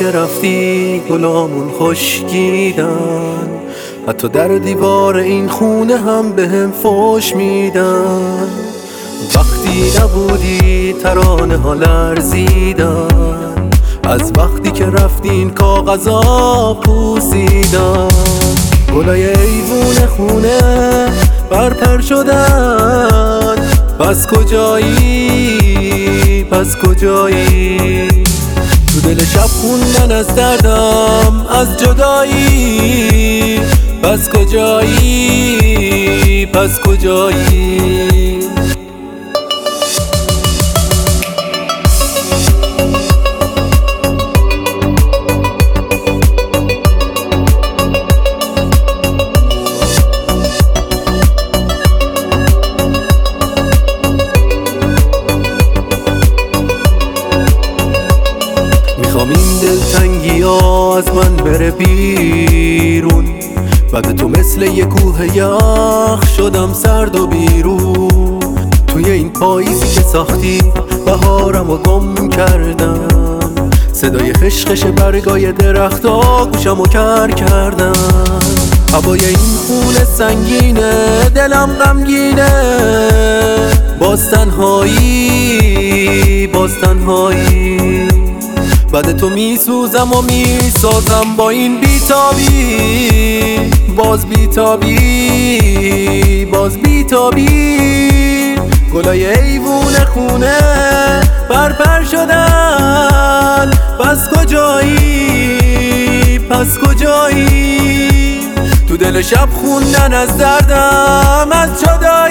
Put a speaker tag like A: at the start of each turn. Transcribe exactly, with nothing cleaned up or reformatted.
A: که رفتی گلامون خشکیدن، حتی در دیوار این خونه هم به هم فوش میدن. وقتی نبودی ترانه ها لرزیدن، از وقتی که رفتین کاغذا پوسیدن. گلای ایوون خونه برپر شدن، پس کجایی، پس کجایی؟ تو دل شب خوندن از دردم، از جدایی، پس کجایی، پس کجایی؟ میخوام این دلتنگی ها از من بره بیرون، بعد تو مثل یه کوه یخ شدم سرد و بیرون. توی این پاییزی که ساختی بهارم و گم کردم، صدای خشخش برگای درختا گوشم و کر کردم. هوای این خونه سنگینه، دلم غمگینه، باز تنهایی، باز تنهایی. بعد تو میسوزم و میسازم با این بیتابی، باز بیتابی، باز بیتابی. گلای ایوون خونه برپر شدن، پس کجایی، پس کجایی؟ تو دل شب خوندن از دردم، از جدا